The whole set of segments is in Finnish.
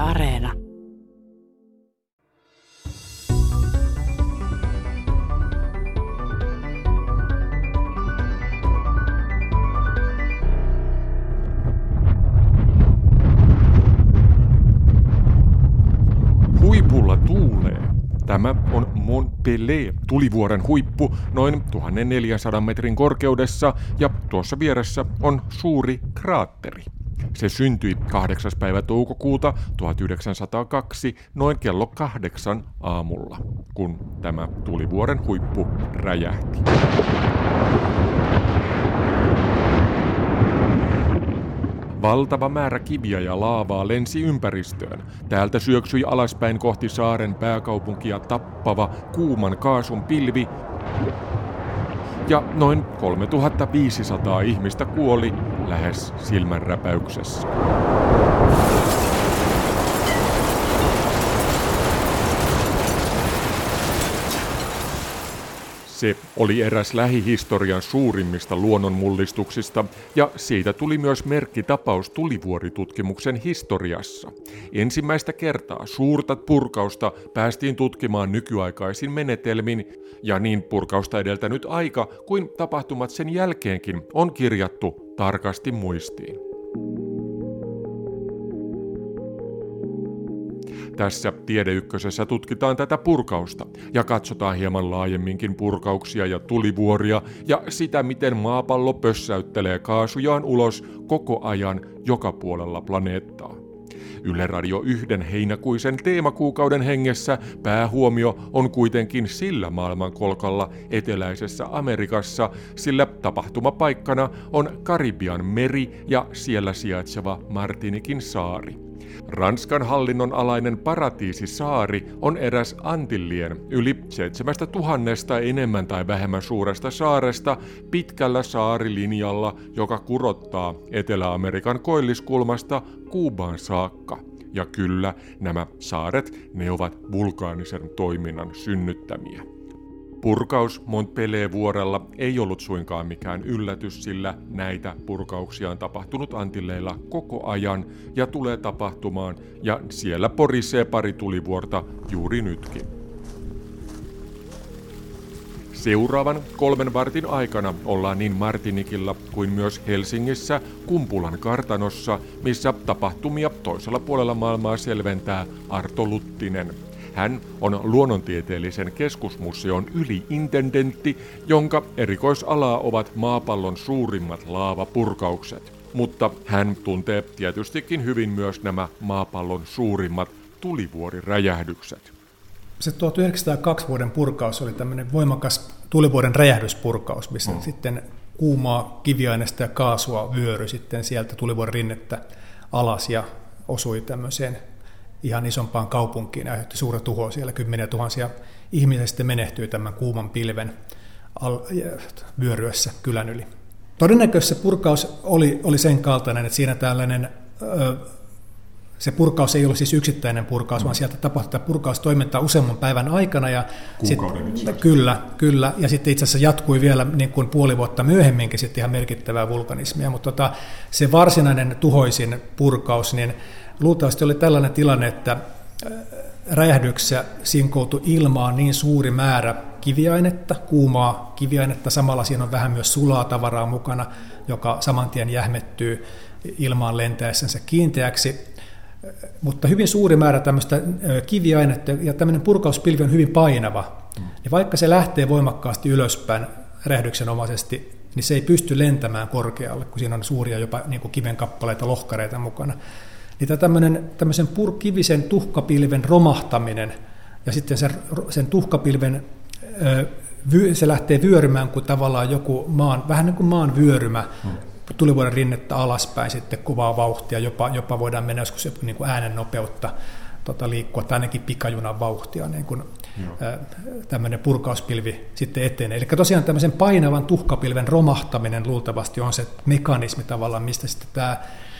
Areena. Huipulla tuulee. Tämä on Mont Pelée, tulivuoren huippu, noin 1400 metrin korkeudessa, ja tuossa vieressä on suuri kraatteri. Se syntyi 8. päivä toukokuuta 1902 noin kello 8 aamulla, kun tämä tulivuoren huippu räjähti. Valtava määrä kiviä ja laavaa lensi ympäristöön. Täältä syöksyi alaspäin kohti saaren pääkaupunkia tappava kuuman kaasun pilvi, ja noin 3500 ihmistä kuoli lähes silmänräpäyksessä. Se oli eräs lähihistorian suurimmista luonnonmullistuksista, ja siitä tuli myös merkkitapaus tulivuoritutkimuksen historiassa. Ensimmäistä kertaa suurta purkausta päästiin tutkimaan nykyaikaisin menetelmin, ja niin purkausta edeltänyt aika kuin tapahtumat sen jälkeenkin on kirjattu tarkasti muistiin. Tässä Tiede Ykkösessä tutkitaan tätä purkausta ja katsotaan hieman laajemminkin purkauksia ja tulivuoria ja sitä, miten maapallo pössäyttelee kaasujaan ulos koko ajan joka puolella planeettaa. Yle Radio 1 heinäkuisen teemakuukauden hengessä päähuomio on kuitenkin sillä maailmankolkalla eteläisessä Amerikassa, sillä tapahtumapaikkana on Karibian meri ja siellä sijaitseva Martinikin saari. Ranskan hallinnon alainen Paratiisisaari on eräs Antillien yli 7000 enemmän tai vähemmän suuresta saaresta pitkällä saarilinjalla, joka kurottaa Etelä-Amerikan koilliskulmasta Kuubaan saakka. Ja kyllä, nämä saaret, ne ovat vulkaanisen toiminnan synnyttämiä. Purkaus Mont Pelée-vuorella ei ollut suinkaan mikään yllätys, sillä näitä purkauksia on tapahtunut Antilleilla koko ajan ja tulee tapahtumaan, ja siellä porisee pari tulivuorta juuri nytkin. Seuraavan 3 vartin aikana ollaan niin Martinikilla kuin myös Helsingissä Kumpulan kartanossa, missä tapahtumia toisella puolella maailmaa selventää Arto Luttinen. Hän on luonnontieteellisen keskusmuseon yliintendentti, jonka erikoisalaa ovat maapallon suurimmat laavapurkaukset. Mutta hän tuntee tietystikin hyvin myös nämä maapallon suurimmat tulivuoriräjähdykset. Se 1902 vuoden purkaus oli tämmöinen voimakas tulivuoren räjähdyspurkaus, missä sitten kuumaa kiviaineista ja kaasua vyöry sitten sieltä tulivuoren rinnettä alas ja osui tämmöiseen ihan isompaan kaupunkiin ja aiheutti suurta tuhoa siellä. 10 000 ihmisiä sitten menehtyi tämän kuuman pilven vyöryessä kylän yli. Todennäköisesti se purkaus oli sen kaltainen, että siinä tällainen, se purkaus ei ollut siis yksittäinen purkaus, vaan sieltä tapahtui purkaustoimintaa useamman päivän aikana. Ja Kyllä, ja sitten itse asiassa jatkui vielä niin kuin puoli vuotta myöhemminkin sitten ihan merkittävää vulkanismia, mutta se varsinainen tuhoisin purkaus, niin luultavasti oli tällainen tilanne, että räjähdyksessä sinkoutui ilmaan niin suuri määrä kiviainetta, kuumaa kiviainetta, samalla siinä on vähän myös sulaa tavaraa mukana, joka saman tien jähmettyy ilmaan lentäessänsä kiinteäksi, mutta hyvin suuri määrä tämmöistä kiviainetta ja tämmöinen purkauspilvi on hyvin painava, ja vaikka se lähtee voimakkaasti ylöspäin räjähdyksenomaisesti, niin se ei pysty lentämään korkealle, kun siinä on suuria jopa niin kuin kivenkappaleita, lohkareita mukana. Niin tämmöisen kivisen tuhkapilven romahtaminen ja sitten sen tuhkapilven se lähtee vyörymään kuin tavallaan joku vähän niin kuin maan vyörymä tulivuoren rinnettä alaspäin sitten kovaa vauhtia, jopa voidaan mennä joskus niin kuin äänen nopeutta liikkua tai ainakin pikajunan vauhtia, niin kuin tämmöinen purkauspilvi sitten etenee. Eli tosiaan tämmöisen painavan tuhkapilven romahtaminen luultavasti on se mekanismi tavallaan, mistä sitten tämä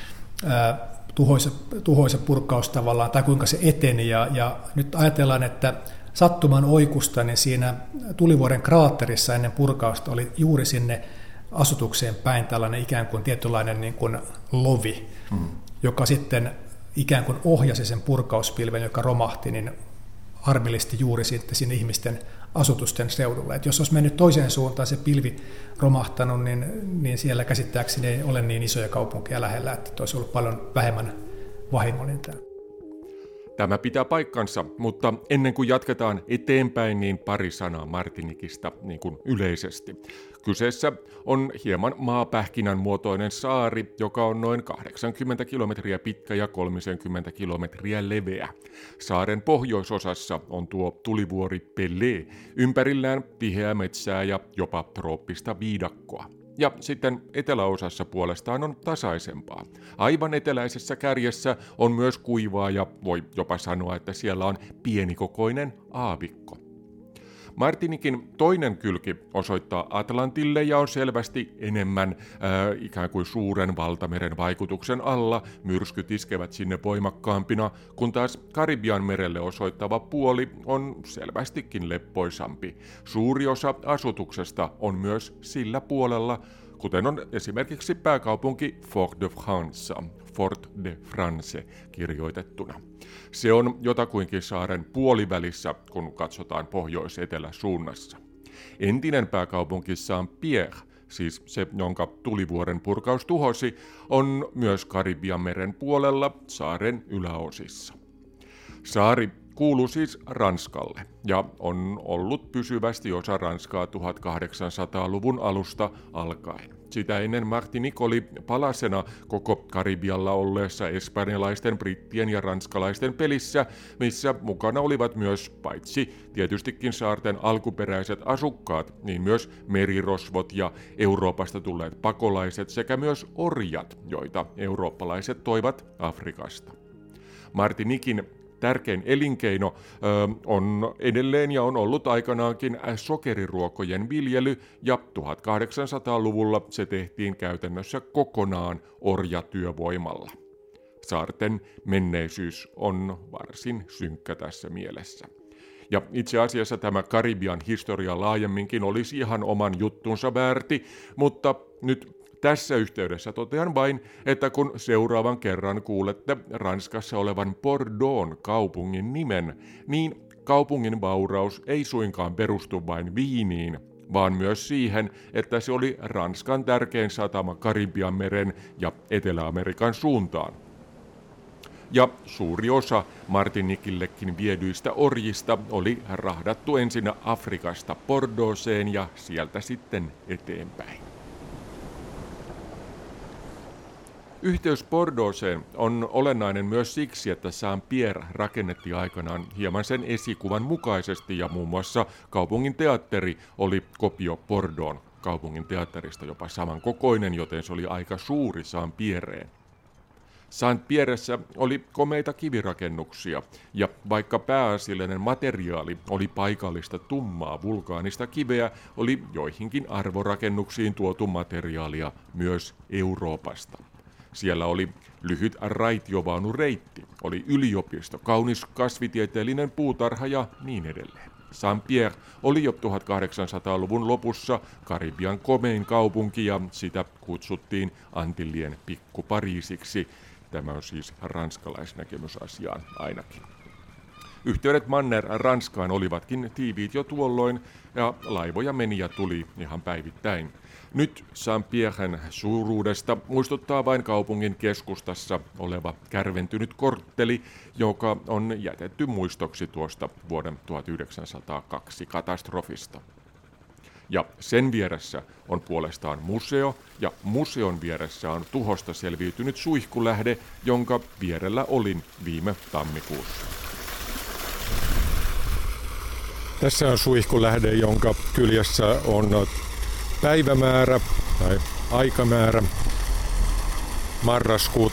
tuhoisa purkaus tavallaan, tai kuinka se eteni, ja nyt ajatellaan, että sattuman oikusta, niin siinä tulivuoren kraatterissa ennen purkausta oli juuri sinne asutukseen päin tällainen ikään kuin tietynlainen niin kuin lovi, joka sitten ikään kuin ohjasi sen purkauspilven, joka romahti, niin harmillisesti juuri sitten sinne ihmisten asutusten seudulle. Et jos olisi mennyt toiseen suuntaan se pilvi romahtanut, niin siellä käsittääkseni ei ole niin isoja kaupunkeja lähellä, että olisi ollut paljon vähemmän vahingollinen. Tämä pitää paikkansa, mutta ennen kuin jatketaan eteenpäin, niin pari sanaa Martinikista niin kuin yleisesti. Kyseessä on hieman maapähkinän muotoinen saari, joka on noin 80 kilometriä pitkä ja 30 kilometriä leveä. Saaren pohjoisosassa on tuo tulivuori Pelée, ympärillään tiheää metsää ja jopa trooppista viidakkoa. Ja sitten eteläosassa puolestaan on tasaisempaa. Aivan eteläisessä kärjessä on myös kuivaa ja voi jopa sanoa, että siellä on pienikokoinen aavikko. Martinikin toinen kylki osoittaa Atlantille ja on selvästi enemmän ikään kuin suuren valtameren vaikutuksen alla. Myrskyt iskevät sinne voimakkaampina, kun taas Karibian merelle osoittava puoli on selvästikin leppoisampi. Suuri osa asutuksesta on myös sillä puolella, kuten on esimerkiksi pääkaupunki Fort de France kirjoitettuna. Se on jotakuinkin saaren puolivälissä, kun katsotaan pohjois-etelä-suunnassa. Entinen pääkaupunki Saint-Pierre, siis se, jonka tulivuoren purkaus tuhosi, on myös Karibian meren puolella saaren yläosissa. Saari kuuluu siis Ranskalle ja on ollut pysyvästi osa Ranskaa 1800-luvun alusta alkaen. Sitä ennen Martinique oli palasena koko Karibialla olleessa espanjalaisten, brittien ja ranskalaisten pelissä, missä mukana olivat myös paitsi tietystikin saarten alkuperäiset asukkaat, niin myös merirosvot ja Euroopasta tulleet pakolaiset sekä myös orjat, joita eurooppalaiset toivat Afrikasta. Martiniquin tärkein elinkeino on edelleen ja on ollut aikanaankin sokeriruokojen viljely, ja 1800-luvulla se tehtiin käytännössä kokonaan orjatyövoimalla. Saarten menneisyys on varsin synkkä tässä mielessä. Ja itse asiassa tämä Karibian historia laajemminkin olisi ihan oman juttunsa väärti, mutta nyt tässä yhteydessä totean vain, että kun seuraavan kerran kuulette Ranskassa olevan Bordeaux'n kaupungin nimen, niin kaupungin vauraus ei suinkaan perustu vain viiniin, vaan myös siihen, että se oli Ranskan tärkein satama Karibian meren ja Etelä-Amerikan suuntaan. Ja suuri osa Martiniquillekin viedyistä orjista oli rahdattu ensin Afrikasta Bordeaux'een ja sieltä sitten eteenpäin. Yhteys Bordeaux'een on olennainen myös siksi, että Saint-Pierre rakennettiin aikanaan hieman sen esikuvan mukaisesti ja muun muassa kaupungin teatteri oli kopio Bordeaux'n kaupungin teatterista jopa samankokoinen, joten se oli aika suuri Saint-Pierreen. Saint-Pierressä oli komeita kivirakennuksia, ja vaikka pääasiallinen materiaali oli paikallista tummaa vulkaanista kiveä, oli joihinkin arvorakennuksiin tuotu materiaalia myös Euroopasta. Siellä oli lyhyt raitiovaunureitti, oli yliopisto, kaunis kasvitieteellinen puutarha ja niin edelleen. Saint-Pierre oli jo 1800-luvun lopussa Karibian komein kaupunki ja sitä kutsuttiin Antillien pikku-Pariisiksi. Tämä on siis ranskalaisnäkemys asiaan ainakin. Yhteydet Manner-Ranskaan olivatkin tiiviit jo tuolloin ja laivoja meni ja tuli ihan päivittäin. Nyt Saint-Pierren suuruudesta muistuttaa vain kaupungin keskustassa oleva kärventynyt kortteli, joka on jätetty muistoksi tuosta vuoden 1902 katastrofista. Ja sen vieressä on puolestaan museo, ja museon vieressä on tuhosta selviytynyt suihkulähde, jonka vierellä olin viime tammikuussa. Tässä on suihkulähde, jonka kyljessä on päivämäärä tai aikamäärä marraskuu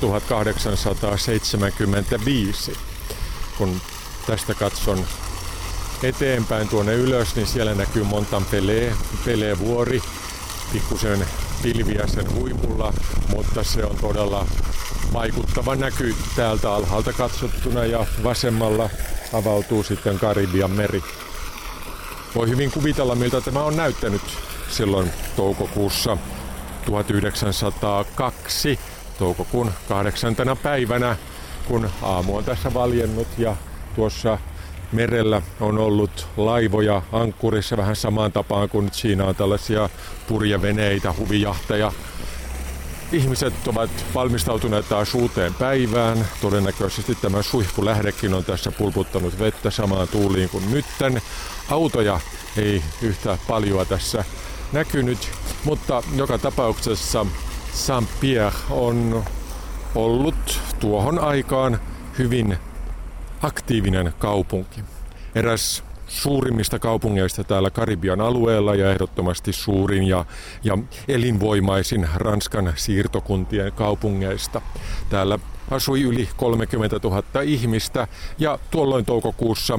1875. Kun tästä katson eteenpäin tuonne ylös, niin siellä näkyy Montampelé-vuori, pikkusen pilviä sen huipulla, mutta se on todella vaikuttava näky täältä alhaalta katsottuna ja vasemmalla avautuu sitten Karibian meri. Voi hyvin kuvitella, miltä tämä on näyttänyt silloin toukokuussa 1902, toukokuun 8. päivänä, kun aamu on tässä valjennut ja tuossa merellä on ollut laivoja ankkurissa vähän samaan tapaan kuin siinä on tällaisia purjeveneitä, huvijahteja. Ihmiset ovat valmistautuneet taas uuteen päivään. Todennäköisesti tämä suihkulähdekin on tässä pulputtanut vettä samaan tuuliin kuin nytten. Autoja ei yhtä paljoa tässä näkynyt, mutta joka tapauksessa Saint-Pierre on ollut tuohon aikaan hyvin aktiivinen kaupunki. Eräs suurimmista kaupungeista täällä Karibian alueella ja ehdottomasti suurin ja elinvoimaisin Ranskan siirtokuntien kaupungeista. Täällä asui yli 30 000 ihmistä ja tuolloin toukokuussa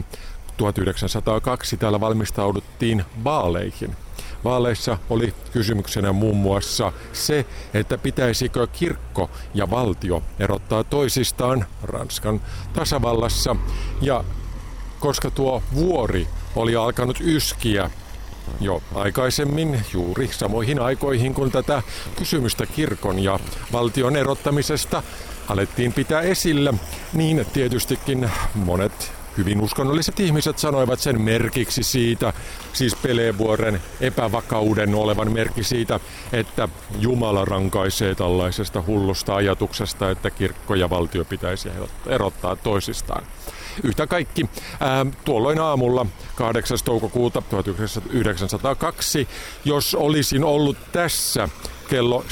1902 täällä valmistauduttiin vaaleihin. Vaaleissa oli kysymyksenä muun muassa se, että pitäisikö kirkko ja valtio erottaa toisistaan Ranskan tasavallassa. Ja koska tuo vuori oli alkanut yskiä jo aikaisemmin, juuri samoihin aikoihin, kun tätä kysymystä kirkon ja valtion erottamisesta alettiin pitää esillä, niin tietystikin monet hyvin uskonnolliset ihmiset sanoivat sen merkiksi siitä, siis Pelé-vuoren epävakauden olevan merkki siitä, että Jumala rankaisee tällaisesta hullusta ajatuksesta, että kirkko ja valtio pitäisi erottaa toisistaan. Yhtä kaikki tuolloin aamulla 8. toukokuuta 1902, jos olisin ollut tässä kello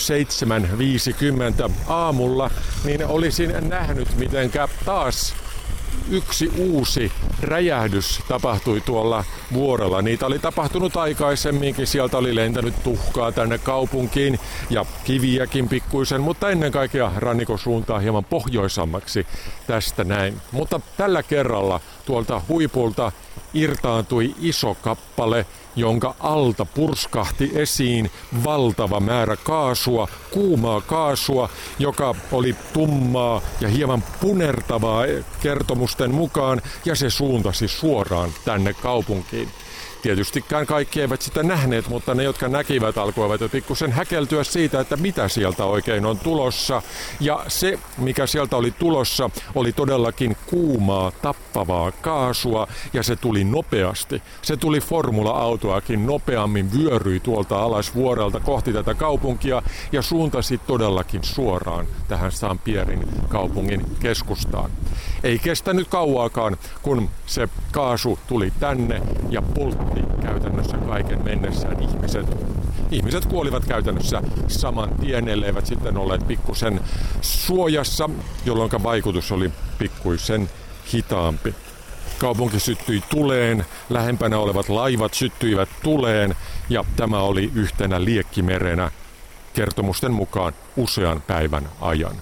7.50 aamulla, niin olisin nähnyt, mitenkä taas yksi uusi räjähdys tapahtui tuolla vuorella. Niitä oli tapahtunut aikaisemminkin, sieltä oli lentänyt tuhkaa tänne kaupunkiin ja kiviäkin pikkuisen, mutta ennen kaikkea rannikon suuntaa hieman pohjoisammaksi tästä näin. Mutta tällä kerralla tuolta huipulta irtaantui iso kappale, jonka alta purskahti esiin valtava määrä kaasua, kuumaa kaasua, joka oli tummaa ja hieman punertavaa kertomusten mukaan, ja se suuntasi suoraan tänne kaupunkiin. Tietystikään kaikki eivät sitä nähneet, mutta ne, jotka näkivät, alkoivat jo pikkusen häkeltyä siitä, että mitä sieltä oikein on tulossa. Ja se, mikä sieltä oli tulossa, oli todellakin kuumaa, tappavaa kaasua, ja se tuli nopeasti. Se tuli formula-autoakin nopeammin, vyöryi tuolta alas vuorelta kohti tätä kaupunkia ja suuntasi todellakin suoraan tähän Saint-Pierren kaupungin keskustaan. Ei kestänyt kauaakaan, kun se kaasu tuli tänne ja poltti käytännössä kaiken mennessään ihmiset kuolivat käytännössä saman tien, elleivät sitten olleet pikkusen suojassa, jolloin vaikutus oli pikkuisen hitaampi. Kaupunki syttyi tuleen, lähempänä olevat laivat syttyivät tuleen ja tämä oli yhtenä liekkimerenä kertomusten mukaan usean päivän ajan.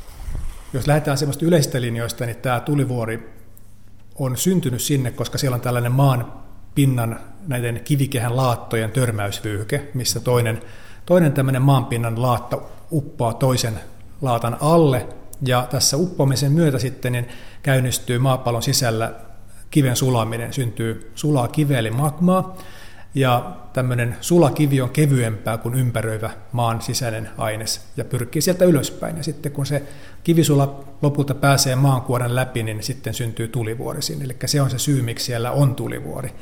Jos lähdetään semmoista yleisistä linjoista, niin tämä tulivuori on syntynyt sinne, koska siellä on tällainen maan pinnan näiden kivikehän laattojen törmäysvyyhke, missä toinen tämmöinen maanpinnan laatta uppoaa toisen laatan alle, ja tässä uppoamisen myötä sitten niin käynnistyy maapallon sisällä kiven sulaminen, syntyy sulaa kiveä eli magmaa, ja tämmöinen sulakivi on kevyempää kuin ympäröivä maan sisäinen aines ja pyrkii sieltä ylöspäin. Ja sitten kun se kivisula lopulta pääsee maankuoren läpi, niin sitten syntyy tulivuori sinne. Eli se on se syy, miksi siellä on tulivuori.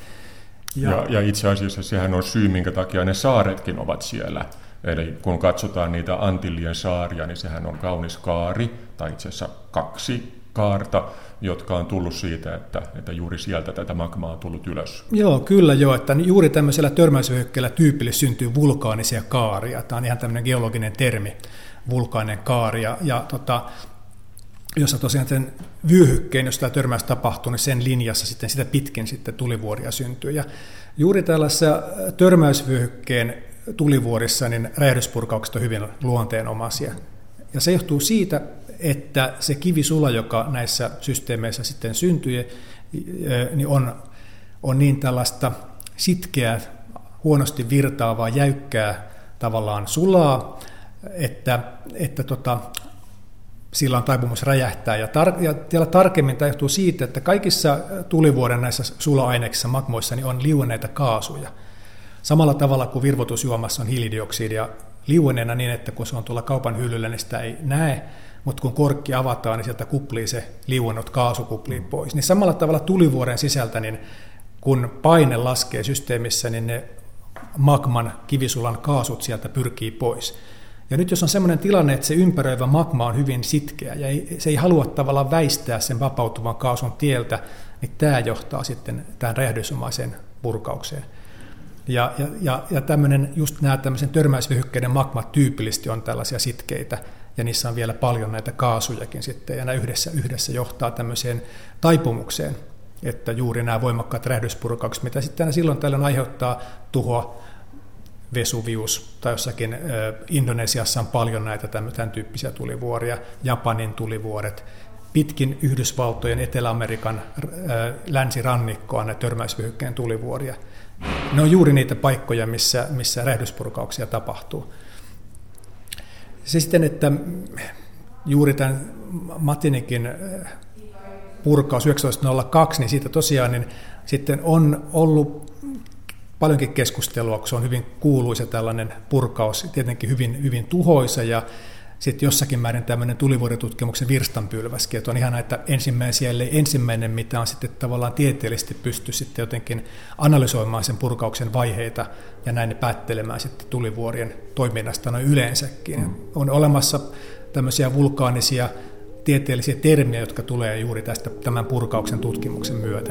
Ja itse asiassa sehän on syy, minkä takia ne saaretkin ovat siellä. Eli kun katsotaan niitä Antillien saaria, niin sehän on kaunis kaari, tai itse asiassa 2 kaarta, jotka on tullut siitä, että juuri sieltä tätä magmaa on tullut ylös. Joo, kyllä joo, että juuri tämmöisellä törmäysvyöhykkeellä tyypillisesti syntyy vulkaanisia kaaria. Tämä on ihan tämmöinen geologinen termi, vulkaaninen kaari, jossa tosiaan sen vyöhykkeen, jos tämä törmäys tapahtuu, niin sen linjassa sitten sitä pitkin sitten tulivuoria syntyy. Ja juuri tällaisessa törmäysvyöhykkeen tulivuorissa niin räjähdyspurkaukset on hyvin luonteenomaisia. Ja se johtuu siitä, että se kivisula, joka näissä systeemeissä sitten syntyy, niin on niin tällaista sitkeää, huonosti virtaavaa, jäykkää tavallaan sulaa, että sillä on taipumus räjähtää. Ja vielä tarkemmin tämä johtuu siitä, että kaikissa tulivuoren näissä sula-aineksissa, magmoissa, niin on liuenneita kaasuja. Samalla tavalla kuin virvoitusjuomassa on hiilidioksidia liueneena niin, että kun se on tuolla kaupan hyllyllä, niin sitä ei näe, mutta kun korkki avataan, niin sieltä kuplii se liuennut kaasu kuplii pois. Niin samalla tavalla tulivuoren sisältä, niin kun paine laskee systeemissä, niin ne magman kivisulan kaasut sieltä pyrkii pois. Ja nyt jos on sellainen tilanne, että se ympäröivä magma on hyvin sitkeä ja se ei halua tavallaan väistää sen vapautuvan kaasun tieltä, niin tämä johtaa sitten tämän räjähdysomaiseen purkaukseen. Ja just nämä tämmöisen törmäysvyöhykkeiden magmat tyypillisesti on tällaisia sitkeitä, ja niissä on vielä paljon näitä kaasujakin sitten, ja nämä yhdessä johtaa tämmöiseen taipumukseen, että juuri nämä voimakkaat räjähdyspurkaukset, mitä sitten aina silloin tällöin aiheuttaa tuhoa, Vesuvius tai jossakin Indonesiassa on paljon näitä tämän tyyppisiä tulivuoria, Japanin tulivuoret, pitkin Yhdysvaltojen, Etelä-Amerikan länsirannikkoa näitä törmäysvyöhykkeen tulivuoria. Ne on juuri niitä paikkoja, missä räjähdyspurkauksia tapahtuu. Se sitten, että juuri tämän Matinikin purkaus 1902, niin siitä tosiaan niin sitten on ollut paljonkin keskustelua, kun se on hyvin kuuluisa tällainen purkaus, tietenkin hyvin, hyvin tuhoisa, ja sitten jossakin määrin tämmöinen tulivuoritutkimuksen virstanpylväskin, että on ihan näitä ensimmäinen, mitä on sitten tavallaan tieteellisesti pysty sitten jotenkin analysoimaan sen purkauksen vaiheita ja näin päättelemään sitten tulivuorien toiminnasta noin yleensäkin. On olemassa tämmöisiä vulkaanisia tieteellisiä termiä, jotka tulee juuri tästä tämän purkauksen tutkimuksen myötä.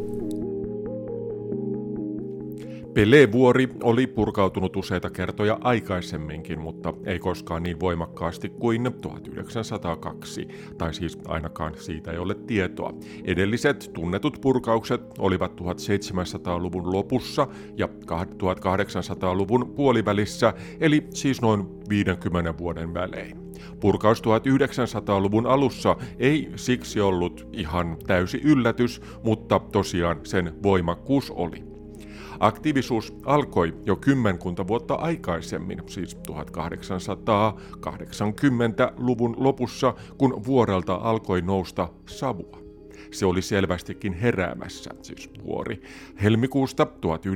Pelé-vuori oli purkautunut useita kertoja aikaisemminkin, mutta ei koskaan niin voimakkaasti kuin 1902, tai siis ainakaan siitä ei ole tietoa. Edelliset tunnetut purkaukset olivat 1700-luvun lopussa ja 1800-luvun puolivälissä, eli siis noin 50 vuoden välein. Purkaus 1900-luvun alussa ei siksi ollut ihan täysi yllätys, mutta tosiaan sen voimakkuus oli. Aktiivisuus alkoi jo kymmenkunta vuotta aikaisemmin, siis 1880-luvun lopussa, kun vuorelta alkoi nousta savua. Se oli selvästikin heräämässä, siis vuori. Helmikuusta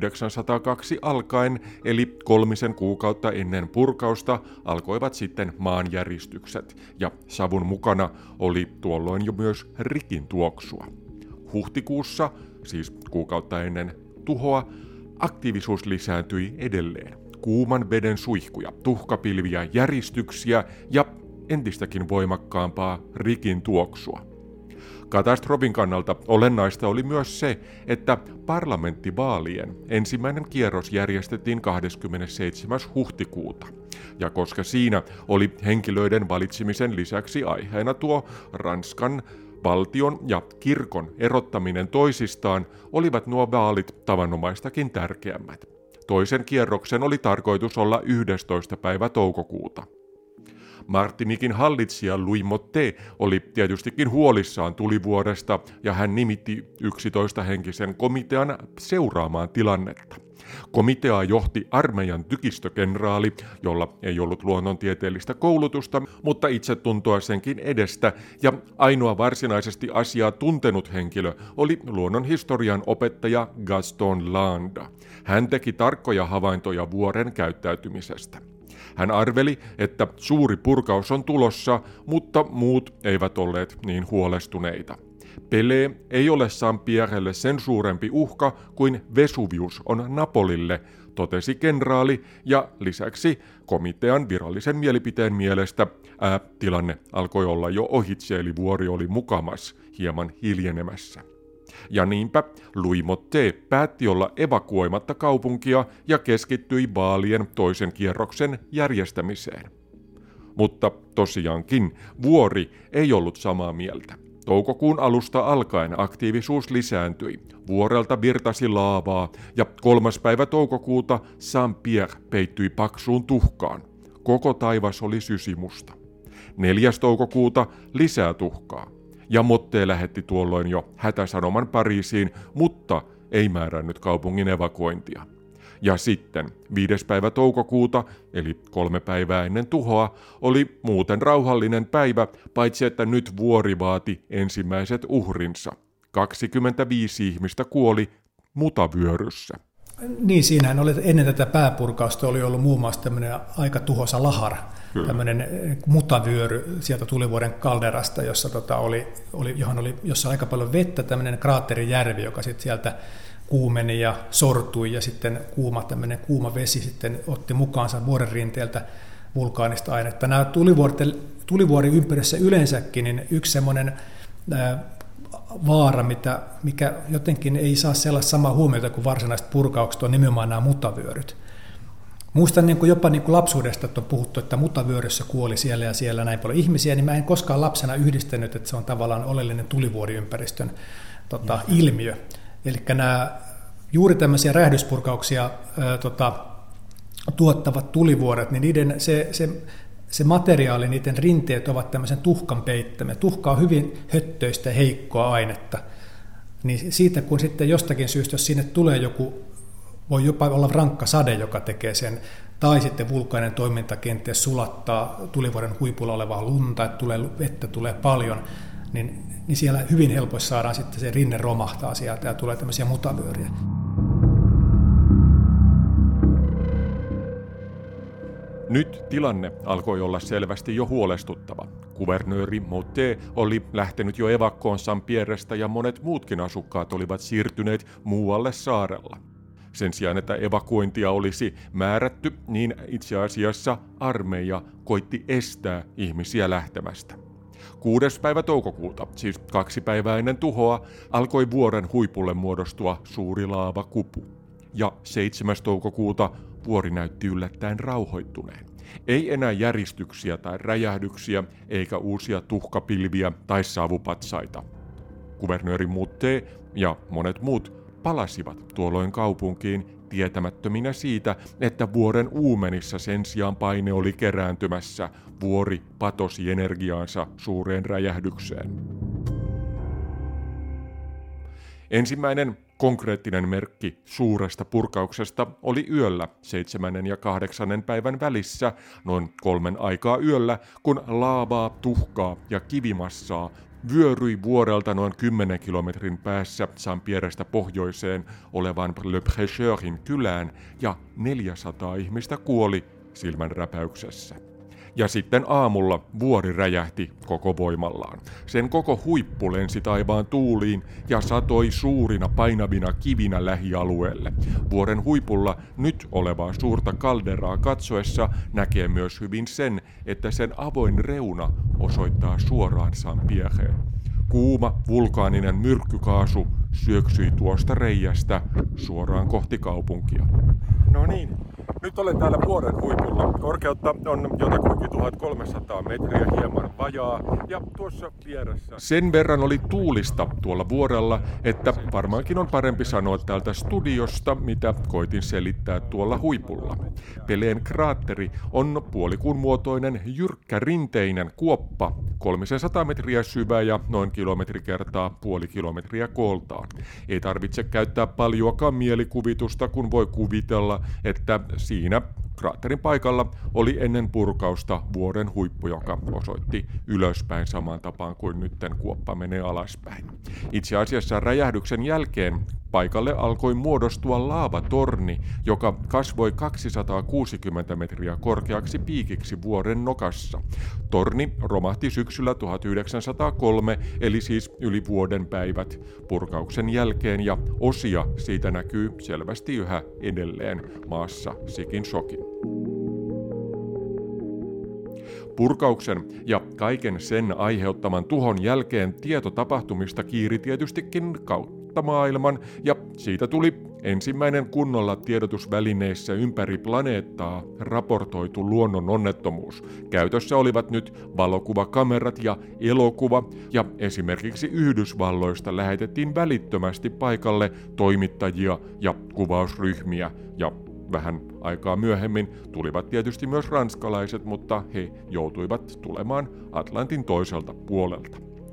1902 alkaen, eli 3 kuukautta ennen purkausta, alkoivat sitten maanjäristykset, ja savun mukana oli tuolloin jo myös rikin tuoksua. Huhtikuussa, siis kuukautta ennen tuhoa, aktiivisuus lisääntyi edelleen. Kuuman veden suihkuja, tuhkapilviä, järistyksiä ja entistäkin voimakkaampaa rikin tuoksua. Katastrofin kannalta olennaista oli myös se, että parlamenttivaalien ensimmäinen kierros järjestettiin 27. huhtikuuta. Ja koska siinä oli henkilöiden valitsemisen lisäksi aiheena tuo Ranskan valtion ja kirkon erottaminen toisistaan, olivat nuo vaalit tavanomaistakin tärkeämmät. Toisen kierroksen oli tarkoitus olla 11. päivä toukokuuta. Martinikin hallitsija Louis Mottet oli tietystikin huolissaan tulivuoresta ja hän nimitti 11-henkisen komitean seuraamaan tilannetta. Komiteaa johti armeijan tykistökenraali, jolla ei ollut luonnontieteellistä koulutusta, mutta itsetuntoa senkin edestä, ja ainoa varsinaisesti asiaa tuntenut henkilö oli luonnonhistorian opettaja Gaston Landa. Hän teki tarkkoja havaintoja vuoren käyttäytymisestä. Hän arveli, että suuri purkaus on tulossa, mutta muut eivät olleet niin huolestuneita. Pelé ei ole Saint-Pierrelle sen suurempi uhka kuin Vesuvius on Napolille, totesi kenraali, ja lisäksi komitean virallisen mielipiteen mielestä tilanne alkoi olla jo ohitse, eli vuori oli mukamas hieman hiljenemässä. Ja niinpä Louis Mottet päätti olla evakuoimatta kaupunkia ja keskittyi vaalien toisen kierroksen järjestämiseen. Mutta tosiaankin vuori ei ollut samaa mieltä. Toukokuun alusta alkaen aktiivisuus lisääntyi, vuorelta virtasi laavaa ja 3. päivä toukokuuta Saint-Pierre peittyi paksuun tuhkaan. Koko taivas oli sysimusta. 4. toukokuuta lisää tuhkaa. Ja Mottet lähetti tuolloin jo hätäsanoman Pariisiin, mutta ei määrännyt kaupungin evakuointia. Ja sitten 5. päivä toukokuuta, eli 3 päivää ennen tuhoa, oli muuten rauhallinen päivä, paitsi että nyt vuori vaati ensimmäiset uhrinsa. 25 ihmistä kuoli mutavyöryssä. Niin, siinähän oli, ennen tätä pääpurkausta oli ollut muun muassa tämmöinen aika tuhoisa lahar, tämmöinen mutavyöry sieltä tulivuoren kalderasta, jossa aika paljon vettä, tämmöinen kraatterijärvi, joka sitten sieltä kuumeni ja sortui, ja sitten kuuma vesi sitten otti mukaansa vuoren rinteeltä vulkaanista ainetta. Nämä tulivuori ympärössä yleensäkin, niin yksi semmoinen vaara, mikä jotenkin ei saa sellaista samaa huomiota kuin varsinaiset purkaukset, on nimenomaan nämä mutavyöryt. Muistan jopa lapsuudesta, että on puhuttu, että mutavyöryssä kuoli siellä ja siellä näin paljon ihmisiä, niin mä en koskaan lapsena yhdistänyt, että se on tavallaan oleellinen tulivuoriympäristön ilmiö. Eli juuri tämmöisiä räjähdyspurkauksia tuottavat tulivuoret, niin niiden se materiaali, niiden rinteet ovat tämmöisen tuhkan peittämiä. Tuhka on hyvin höttöistä ja heikkoa ainetta. Niin siitä kun sitten jostakin syystä, jos sinne tulee voi jopa olla rankka sade, joka tekee sen, tai sitten vulkaaninen toiminta kenties sulattaa tulivuoren huipulla olevaa lunta, että vettä tulee paljon, niin siellä hyvin helposti saadaan sitten se rinne romahtaa sieltä ja tulee tämmöisiä mutavyöriä. Nyt tilanne alkoi olla selvästi jo huolestuttava. Kuvernööri Mottet oli lähtenyt jo evakkoon Saint-Pierrestä ja monet muutkin asukkaat olivat siirtyneet muualle saarella. Sen sijaan, että evakuointia olisi määrätty, niin itse asiassa armeija koitti estää ihmisiä lähtemästä. 6. päivä toukokuuta, siis 2 päivää ennen tuhoa, alkoi vuoren huipulle muodostua suuri laavakupu. Ja 7. toukokuuta vuori näytti yllättäen rauhoittuneen. Ei enää järistyksiä tai räjähdyksiä, eikä uusia tuhkapilviä tai savupatsaita. Kuvernööri Mottet ja monet muut palasivat tuolloin kaupunkiin tietämättöminä siitä, että vuoren uumenissa sen sijaan paine oli kerääntymässä. Vuori patosi energiaansa suureen räjähdykseen. Ensimmäinen konkreettinen merkki suuresta purkauksesta oli yöllä 7. ja 8. päivän välissä noin 3 aikaa yöllä, kun laavaa, tuhkaa ja kivimassaa vyöryi vuorelta noin 10 kilometrin päässä Saint-Pierrestä pohjoiseen olevan Le Prêcheurin kylään ja 400 ihmistä kuoli silmänräpäyksessä. Ja sitten aamulla vuori räjähti koko voimallaan. Sen koko huippu lensi taivaan tuuliin ja satoi suurina painavina kivinä lähialueelle. Vuoren huipulla nyt olevaa suurta kalderaa katsoessa näkee myös hyvin sen, että sen avoin reuna osoittaa suoraan Saint-Pierreen. Kuuma vulkaaninen myrkkykaasu syöksyi tuosta reiästä suoraan kohti kaupunkia. No niin, nyt olen täällä vuoren huipulla. Korkeutta on jotakuinkin 1300 metriä, hieman vajaa, ja tuossa vieressä sen verran oli tuulista tuolla vuorella, että varmaankin on parempi sanoa täältä studiosta, mitä koitin selittää tuolla huipulla. Peleen kraatteri on puolikuun muotoinen jyrkkä rinteinen kuoppa, 300 metriä syvä ja noin kilometri kertaa puoli kilometriä kooltaan. Ei tarvitse käyttää paljoakaan mielikuvitusta, kun voi kuvitella, että siinä kraatterin paikalla oli ennen purkausta vuoren huippu, joka osoitti ylöspäin samaan tapaan kuin nytten kuoppa menee alaspäin. Itse asiassa räjähdyksen jälkeen paikalle alkoi muodostua laavatorni, joka kasvoi 260 metriä korkeaksi piikiksi vuoren nokassa. Torni romahti syksyllä 1903, eli siis yli vuoden päivät purkauksen jälkeen, ja osia siitä näkyy selvästi yhä edelleen maassa sikin sokin. Purkauksen ja kaiken sen aiheuttaman tuhon jälkeen tieto tapahtumista kiiri tietystikin kautta maailman, ja siitä tuli ensimmäinen kunnolla tiedotusvälineissä ympäri planeettaa raportoitu luonnon onnettomuus. Käytössä olivat nyt valokuvakamerat ja elokuva, ja esimerkiksi Yhdysvalloista lähetettiin välittömästi paikalle toimittajia ja kuvausryhmiä, ja vähän aikaa myöhemmin tulivat tietysti myös ranskalaiset, mutta he joutuivat tulemaan Atlantin toiselta puolelta.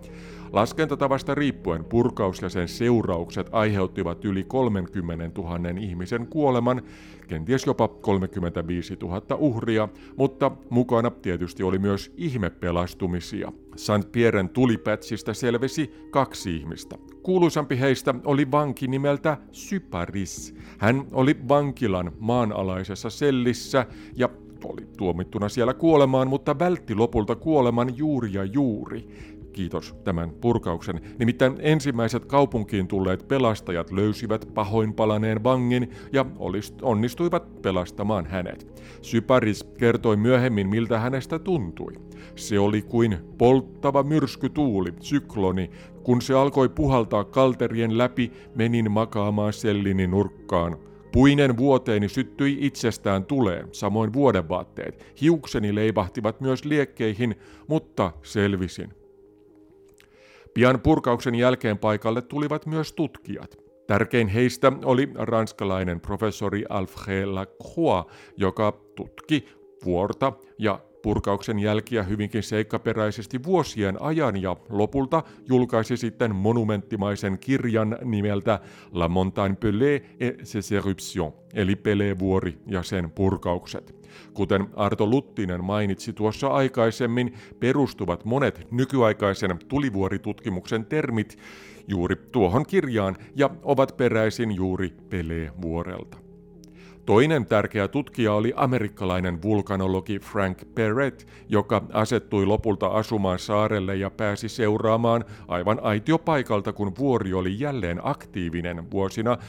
Laskentatavasta riippuen purkaus ja sen seuraukset aiheuttivat yli 30 000 ihmisen kuoleman, kenties jopa 35 000 uhria, mutta mukana tietysti oli myös ihmepelastumisia. Saint-Pierren tulipätsistä selvisi 2 ihmistä. Kuuluisampi heistä oli vanki nimeltä Syparis. Hän oli vankilan maanalaisessa sellissä ja oli tuomittuna siellä kuolemaan, mutta vältti lopulta kuoleman juuri ja juuri. Kiitos tämän purkauksen. Nimittäin ensimmäiset kaupunkiin tulleet pelastajat löysivät pahoinpalaneen vangin ja onnistuivat pelastamaan hänet. Syparis kertoi myöhemmin, miltä hänestä tuntui. Se oli kuin polttava myrskytuuli, sykloni. Kun se alkoi puhaltaa kalterien läpi, menin makaamaan sellini nurkkaan. Puinen vuoteeni syttyi itsestään tuleen, samoin vuodenvaatteet. Hiukseni leivahtivat myös liekkeihin, mutta selvisin. Pian purkauksen jälkeen paikalle tulivat myös tutkijat. Tärkein heistä oli ranskalainen professori Alfred Lacroix, joka tutki vuorta ja purkauksen jälkiä hyvinkin seikkaperäisesti vuosien ajan ja lopulta julkaisi sitten monumenttimaisen kirjan nimeltä La Montagne Pelée et ses éruptions, eli Pelée-vuori ja sen purkaukset. Kuten Arto Luttinen mainitsi tuossa aikaisemmin, perustuvat monet nykyaikaisen tulivuoritutkimuksen termit juuri tuohon kirjaan ja ovat peräisin juuri Pelée-vuorelta. Toinen tärkeä tutkija oli amerikkalainen vulkanologi Frank Perret, joka asettui lopulta asumaan saarelle ja pääsi seuraamaan aivan aitiopaikalta, kun vuori oli jälleen aktiivinen vuosina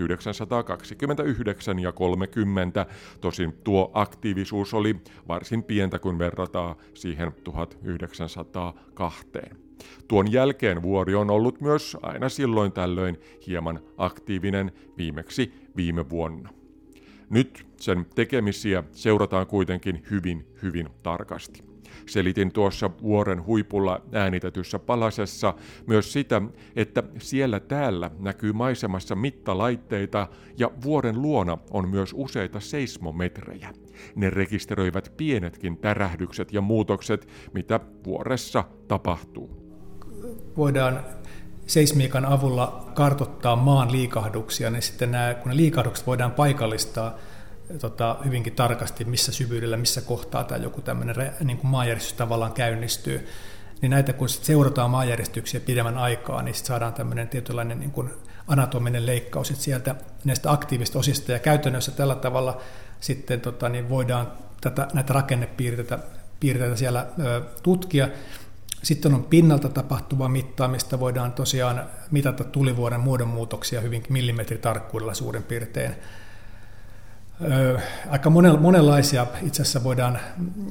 1929 ja 30. Tosin tuo aktiivisuus oli varsin pientä, kun verrataan siihen 1902. Tuon jälkeen vuori on ollut myös aina silloin tällöin hieman aktiivinen, viimeksi viime vuonna. Nyt sen tekemisiä seurataan kuitenkin hyvin tarkasti. Selitin tuossa vuoren huipulla äänitetyssä palasessa myös sitä, että siellä täällä näkyy maisemassa mittalaitteita ja vuoren luona on myös useita seismometrejä. Ne rekisteröivät pienetkin tärähdykset ja muutokset, mitä vuoressa tapahtuu. Voidaan seismiikan avulla kartoittaa maan liikahduksia, niin sitten kun ne liikahdukset voidaan paikallistaa hyvinkin tarkasti, missä syvyydellä, missä kohtaa tai joku tämmöinen niin kuin maanjäristys tavallaan käynnistyy, niin näitä kun seurataan maanjäristyksiä pidemmän aikaa, niin sitten saadaan tämmöinen tietynlainen niin kuin anatominen leikkaus sieltä näistä aktiivista osista, ja käytännössä tällä tavalla sitten niin voidaan näitä rakennepiirteitä siellä tutkia. Sitten on pinnalta tapahtuvaa mittaamista, voidaan tosiaan mitata tulivuoren muodonmuutoksia hyvin millimetritarkkuudella suurin piirtein. Aika monenlaisia itse asiassa voidaan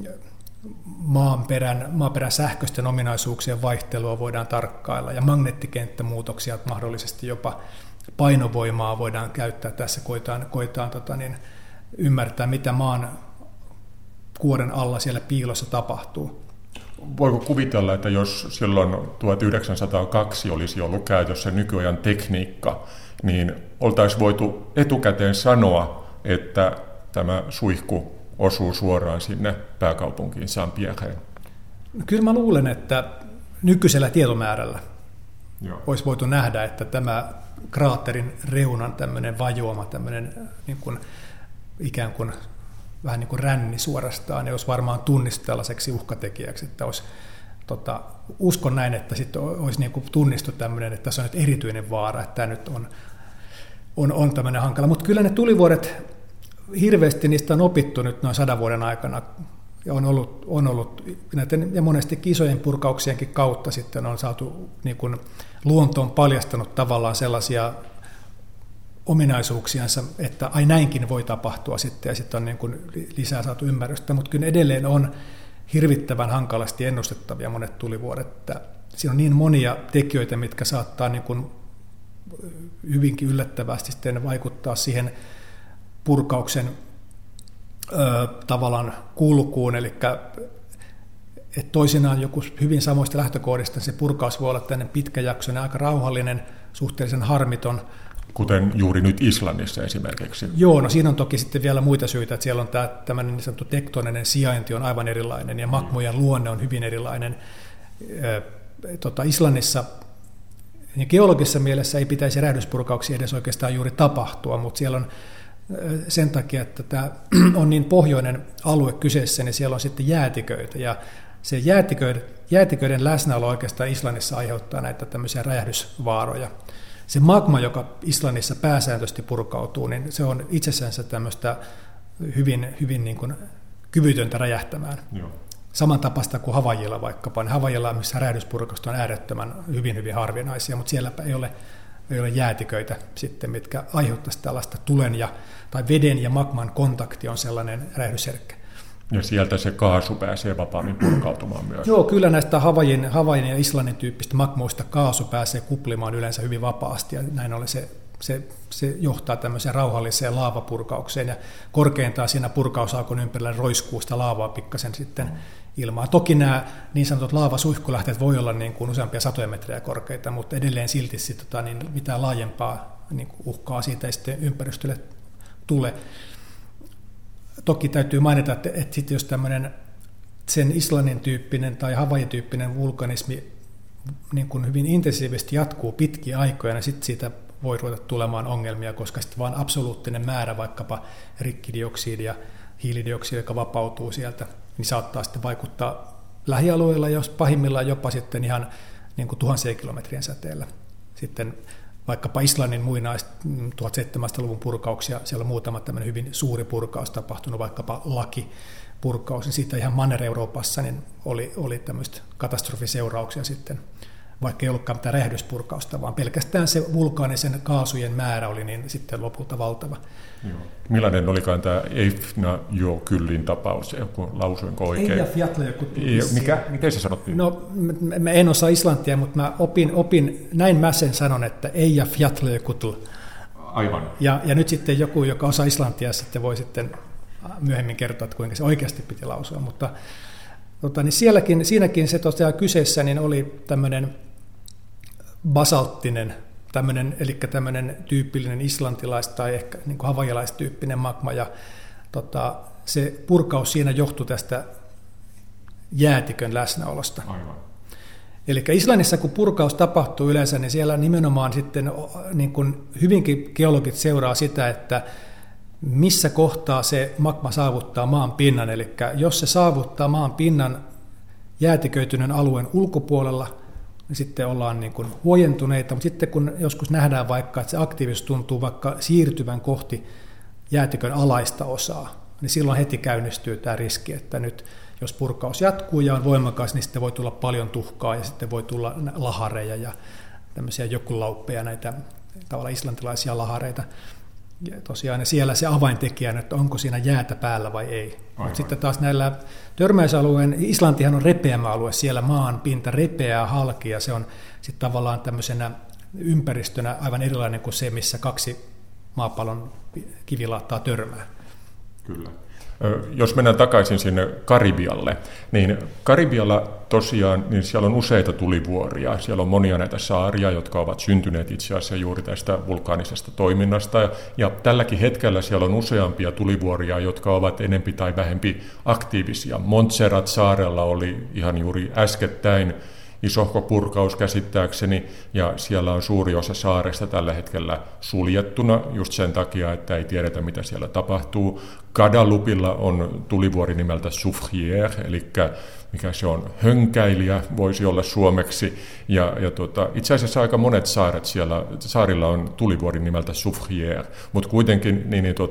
maaperän sähköisten ominaisuuksien vaihtelua voidaan tarkkailla ja magneettikenttämuutoksia, mahdollisesti jopa painovoimaa voidaan käyttää. Tässä koetaan ymmärtää, mitä maan kuoren alla siellä piilossa tapahtuu. Voiko kuvitella, että jos silloin 1902 olisi ollut käytössä nykyajan tekniikka, niin oltaisiin voitu etukäteen sanoa, että tämä suihku osuu suoraan sinne pääkaupunkiin Saint-Pierreen? Kyllä mä luulen, että nykyisellä tietomäärällä olisi voitu nähdä, että tämä kraatterin reunan tämmöinen vajoama, tämmöinen niin kuin, ikään kuin vähän niin kuin ränni suorastaan, ja olisi varmaan tunnistettu tällaiseksi uhkatekijäksi, että olisi, uskon näin, että sitten olisi niin kuin tunnistu tämmöinen, että tässä on nyt erityinen vaara, että tämä nyt on tämmöinen hankala. Mutta kyllä ne tulivuoret, hirveästi niistä on opittu nyt noin 100 vuoden aikana, ja on ollut näiden, ja monesti isojen purkauksienkin kautta sitten on saatu, niin kuin luonto on paljastanut tavallaan sellaisia ominaisuuksiansa, että ai näinkin voi tapahtua sitten, ja sitten on niin kuin lisää saatu ymmärrystä, mutta kyllä edelleen on hirvittävän hankalasti ennustettavia monet tulivuoret, että siinä on niin monia tekijöitä, mitkä saattaa niin kuin hyvinkin yllättävästi sitten vaikuttaa siihen purkauksen tavallaan kulkuun, eli että toisinaan joku hyvin samoista lähtökohdista se purkaus voi olla tämmöinen pitkäjaksoinen, aika rauhallinen, suhteellisen harmiton. Kuten juuri nyt Islannissa esimerkiksi. Joo, no siinä on toki sitten vielä muita syitä, että siellä on tämmöinen niin sanottu tektoninen sijainti on aivan erilainen, ja magmojen luonne on hyvin erilainen. Islannissa ja geologisessa mielessä ei pitäisi räjähdyspurkauksia edes oikeastaan juuri tapahtua, mutta siellä on sen takia, että tämä on niin pohjoinen alue kyseessä, niin siellä on sitten jäätiköitä, ja se jäätiköiden läsnäolo oikeastaan Islannissa aiheuttaa näitä tämmöisiä räjähdysvaaroja. Se magma, joka Islannissa pääsääntöisesti purkautuu, niin se on itsessänsä tämmöistä hyvin niin kuin kyvytöntä räjähtämään. Joo. Samantapaista kuin Havaijilla vaikkapa. Havaijilla, missä räjähdyspurkaukset on äärettömän hyvin harvinaisia, mutta siellä ei ole jäätiköitä sitten, mitkä aiheuttaisivat tällaista tai veden ja magman kontakti on sellainen räjähdysherkkä. Ja sieltä se kaasu pääsee vapaammin purkautumaan myös. Joo, kyllä näistä Havaijin ja Islannin tyyppistä magmoista kaasu pääsee kuplimaan yleensä hyvin vapaasti, ja näin ollen se johtaa tämmöiseen rauhalliseen laavapurkaukseen, ja korkeintaan siinä purkausaukon ympärillä roiskuu sitä laavaa pikkasen sitten ilmaan. Toki nämä niin sanotut laavasuihkulähteet voi olla niin kuin useampia satoja metriä korkeita, mutta edelleen silti niin mitään laajempaa niin kuin uhkaa siitä ei sitten ympäristölle tule. Toki täytyy mainita, että sitten jos tämmöinen sen Islannin tyyppinen tai Havaijin tyyppinen vulkanismi niin kuin hyvin intensiivisesti jatkuu pitkiä aikoja, niin sitten siitä voi ruveta tulemaan ongelmia, koska sitten vaan absoluuttinen määrä vaikkapa rikkidioksidia, hiilidioksidia, joka vapautuu sieltä, niin saattaa sitten vaikuttaa lähialueilla, jos pahimmillaan jopa sitten ihan niin kuin tuhansien kilometrien säteellä. Sitten vaikkapa Islannin 1700-luvun purkauksia, siellä on muutama tämmöinen hyvin suuri purkaus tapahtunut, vaikkapa Laki-purkaus, niin siitä ihan Manner-Euroopassa niin oli tämmöistä katastrofiseurauksia sitten, vaikka ei ollutkaan mitään räjähdyspurkausta, vaan pelkästään se vulkaanisen kaasujen määrä oli niin sitten lopulta valtava. Joo. Millainen olikaan tämä Eyjafjallajökullin tapaus, kun lausuinko oikein? Eyjafjallajökull. Miten se sanottiin? No, mä en osaa islantia, mutta mä opin näin mä sen sanon, että Eyjafjallajökull. Aivan. Ja nyt sitten joku, joka osaa islantia, sitten voi sitten myöhemmin kertoa, että kuinka se oikeasti piti lausua, mutta niin siinäkin se tosiaan kyseessä niin oli tämmöinen basalttinen, eli tämmöinen tyypillinen islantilais- tai ehkä niin kuin havaijalaistyyppinen magma, ja se purkaus siinä johtui tästä jäätikön läsnäolosta. Aivan. Eli Islannissa, kun purkaus tapahtuu yleensä, niin siellä nimenomaan sitten niin kuin hyvinkin geologit seuraa sitä, että missä kohtaa se magma saavuttaa maan pinnan. Eli jos se saavuttaa maan pinnan jäätiköityneen alueen ulkopuolella, niin sitten ollaan niin kuin huojentuneita, mutta sitten kun joskus nähdään vaikka, että se aktiivisuus tuntuu vaikka siirtyvän kohti jäätikön alaista osaa, niin silloin heti käynnistyy tämä riski, että nyt jos purkaus jatkuu ja on voimakas, niin sitten voi tulla paljon tuhkaa ja sitten voi tulla lahareja ja tämmöisiä jokulauppeja, näitä tavallaan islantilaisia lahareita. Ja tosiaan siellä se avaintekijä, että onko siinä jäätä päällä vai ei. Mutta sitten taas näillä törmäysalueen, Islantihan on repeämä alue, siellä maan pinta repeää halki, ja se on sitten tavallaan tämmöisenä ympäristönä aivan erilainen kuin se, missä kaksi maapallon kivilaattaa törmää. Kyllä. Jos mennään takaisin sinne Karibialle, niin Karibialla tosiaan niin siellä on useita tulivuoria. Siellä on monia näitä saaria, jotka ovat syntyneet itse asiassa juuri tästä vulkaanisesta toiminnasta. Ja tälläkin hetkellä siellä on useampia tulivuoria, jotka ovat enempi tai vähempi aktiivisia. Montserrat-saarella oli ihan juuri äskettäin isohko purkaus käsittääkseni, ja siellä on suuri osa saaresta tällä hetkellä suljettuna just sen takia, että ei tiedetä, mitä siellä tapahtuu. Guadeloupella on tulivuori nimeltä Soufrière, eli mikä se on, hönkäilijä voisi olla suomeksi, ja itse asiassa aika monet saarilla on tulivuori nimeltä Soufrière, mutta kuitenkin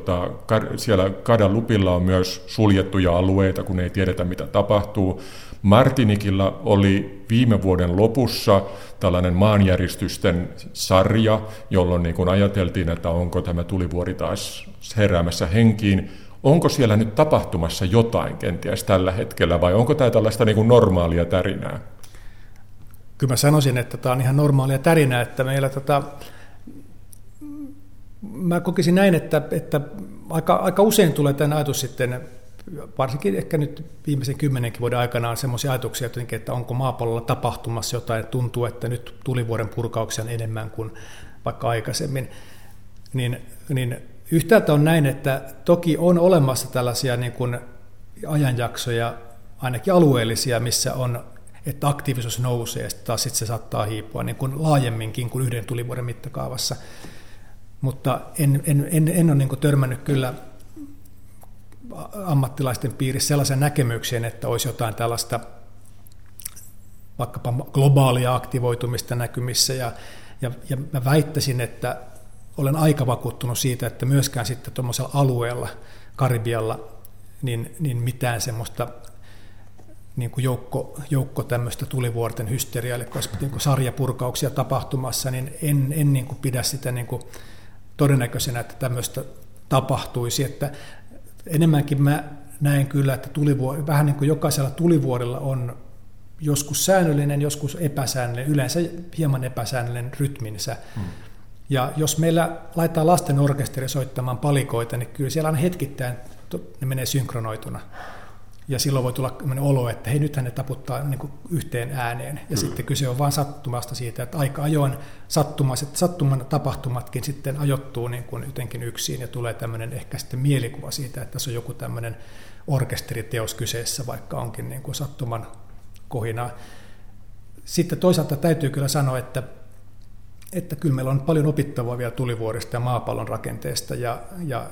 siellä Guadeloupella on myös suljettuja alueita, kun ei tiedetä, mitä tapahtuu. Martinikilla oli viime vuoden lopussa tällainen maanjäristysten sarja, jolloin niin kun ajateltiin, että onko tämä tulivuori taas heräämässä henkiin. Onko siellä nyt tapahtumassa jotain kenties tällä hetkellä, vai onko tämä tällaista niin kuin normaalia tärinää? Kyllä mä sanoisin, että tämä on ihan normaalia tärinää, että meillä mä kokisin näin, että aika usein tulee tämän ajatus sitten, varsinkin ehkä nyt viimeisen 10 vuoden aikana on semmoisia ajatuksia, että onko maapallolla tapahtumassa jotain, että tuntuu, että nyt tulivuoren purkauksia on enemmän kuin vaikka aikaisemmin, niin yhtäältä on näin, että toki on olemassa tällaisia niin kuin ajanjaksoja, ainakin alueellisia, missä on että aktiivisuus nousee ja taas sitten se saattaa hiipua niin kuin laajemminkin kuin yhden tulivuoden mittakaavassa. Mutta en ole niin kuin törmännyt kyllä ammattilaisten piirissä sellaisen näkemykseen, että olisi jotain tällaista vaikkapa globaalia aktivoitumista näkymissä, ja mä väittäisin, että olen aika vakuuttunut siitä, että myöskään sitten tuollaisella alueella, Karibialla, niin mitään semmoista niin kuin joukko tämmöistä tulivuorten hysteriaa, koska niin kuin sarjapurkauksia tapahtumassa, niin en niin kuin pidä sitä niin kuin todennäköisenä, että tämmöistä tapahtuisi, että enemmänkin mä näen kyllä, että vähän niin kuin jokaisella tulivuorilla on joskus säännöllinen, joskus epäsäännöllinen, yleensä hieman epäsäännöllinen rytminsä. Ja jos meillä laitetaan lasten orkesteri soittamaan palikoita, niin kyllä siellä aina hetkittäin ne menee synkronoituna. Ja silloin voi tulla olo, että hei, nythän ne taputtaa niin kuin yhteen ääneen. Ja sitten kyse on vain sattumasta siitä, että aika ajoin sattuman tapahtumatkin sitten ajoittuu niin kuin jotenkin yksin ja tulee tämmöinen ehkä sitten mielikuva siitä, että tässä on joku tämmöinen orkesteriteos kyseessä, vaikka onkin niin kuin sattuman kohinaa. Sitten toisaalta täytyy kyllä sanoa, että kyllä meillä on paljon opittavaa vielä tulivuorista ja maapallon rakenteesta, ja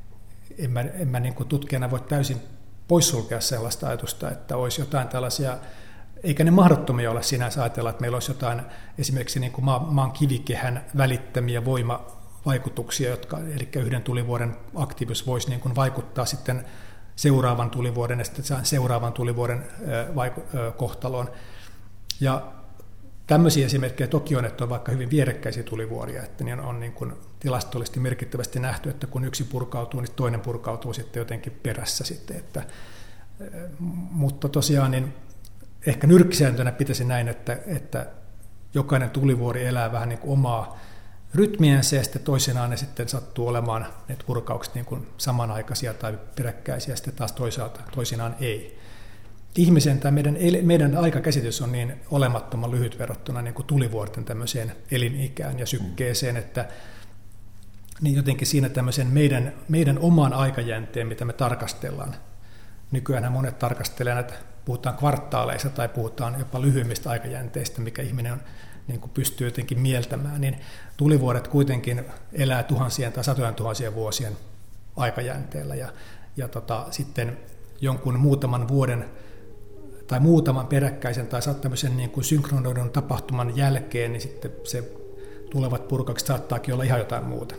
en mä niin kuin tutkijana voi täysin poissulkea sellaista ajatusta, että olisi jotain tällaisia, eikä ne mahdottomia ole sinänsä ajatella, että meillä olisi jotain esimerkiksi niin kuin maan kivikehän välittämiä voimavaikutuksia, eli yhden tulivuoren aktiivisuus voisi niin kuin vaikuttaa sitten seuraavan tulivuoden ja sitten seuraavan tulivuoden kohtaloon. Ja tämmöisiä esimerkkejä toki on, että on vaikka hyvin vierekkäisiä tulivuoria, että niin on niin kuin tilastollisesti merkittävästi nähty, että kun yksi purkautuu, niin toinen purkautuu sitten jotenkin perässä sitten. Mutta tosiaan niin ehkä nyrkkisääntönä pitäisi näin, että jokainen tulivuori elää vähän niin kuin omaa rytmiänsä, ja sitten toisinaan ne sitten sattuu olemaan ne purkaukset niin kuin samanaikaisia tai peräkkäisiä, ja sitten taas toisinaan ei. Ihmisen tai meidän aikakäsitys on niin olemattoman lyhyt verrattuna niin kuin tulivuorten tämmöiseen elinikään ja sykkeeseen, että niin jotenkin siinä tämmöisen meidän oman aikajänteen, mitä me tarkastellaan. Nykyään monet tarkastelevat, että puhutaan kvartaaleista tai puhutaan jopa lyhyimmistä aikajänteistä, mikä ihminen on, niin kuin pystyy jotenkin mieltämään, niin tulivuoret kuitenkin elää tuhansien tai satojen tuhansien vuosien aikajänteellä, ja sitten jonkun muutaman vuoden tai muutaman peräkkäisen tai tämmöisen niin kuin synkronoidun tapahtuman jälkeen, niin sitten se tulevat purkaukset saattaakin olla ihan jotain muuta.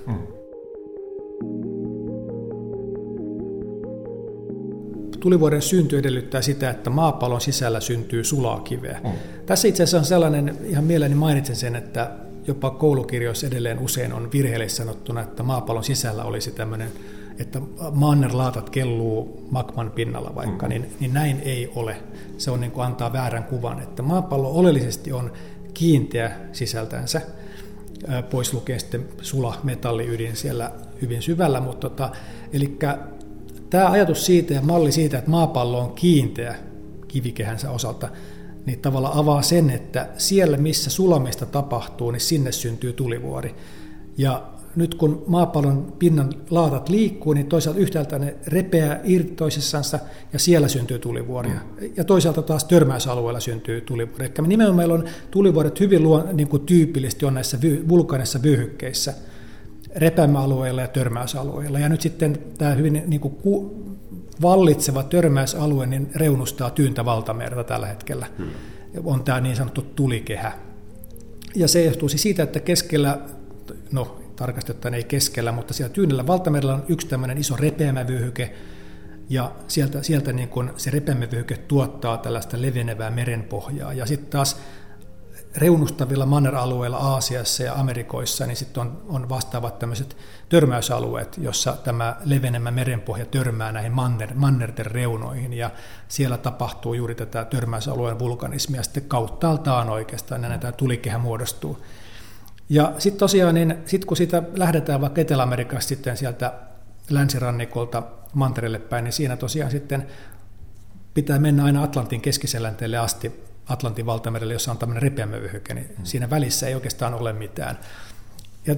Tulivuoren synty edellyttää sitä, että maapallon sisällä syntyy sulaa kiveä. Tässä itse asiassa on sellainen, ihan mielelläni mainitsen sen, että jopa koulukirjoissa edelleen usein on virheellisesti sanottuna, että maapallon sisällä olisi tämmöinen, että mannerlaatat kelluu magman pinnalla vaikka, niin näin ei ole. Se on niin kuin antaa väärän kuvan, että maapallo oleellisesti on kiinteä sisältänsä, pois lukien sitten sula metalliydin siellä hyvin syvällä, mutta eli tämä ajatus siitä ja malli siitä, että maapallo on kiinteä kivikehänsä osalta, niin tavallaan avaa sen, että siellä missä sulamista tapahtuu, niin sinne syntyy tulivuori. Ja nyt kun maapallon pinnan laatat liikkuu, niin toisaalta yhtäältä ne repeää irti toisessansa ja siellä syntyy tulivuoria. Ja toisaalta taas törmäysalueella syntyy tulivuoria. Eli nimenomaan meillä on tulivuoret hyvin niin kuin tyypillisesti on näissä vulkaanisissa vyöhykkeissä, repäimäalueilla ja törmäysalueilla. Ja nyt sitten tämä hyvin niin kuin vallitseva törmäysalue niin reunustaa tyyntä valtamerta tällä hetkellä. On tämä niin sanottu tulikehä. Ja se johtuu siitä, että keskellä, tarkastetaan ei keskellä, mutta siellä tyynellä valtamerellä on yksi tämmöinen iso repeämävyöhyke, ja sieltä niin kun se repeämävyöhyke tuottaa tällaista levenevää merenpohjaa. Ja sitten taas reunustavilla manneralueilla Aasiassa ja Amerikoissa, niin sitten on vastaavat tämmöiset törmäysalueet, jossa tämä levenemä merenpohja törmää näihin mannerten reunoihin, ja siellä tapahtuu juuri tätä törmäysalueen vulkanismia, sitten kauttaaltaan oikeastaan näitä tulikehä muodostuu. Ja sitten tosiaan, niin kun siitä lähdetään vaikka Etelä-Amerikasta sitten sieltä länsirannikolta mantereelle päin, niin siinä tosiaan sitten pitää mennä aina Atlantin keskiselänteelle asti, Atlantin valtamerelle, jossa on tämmöinen repeämävyöhyke, niin siinä välissä ei oikeastaan ole mitään. Ja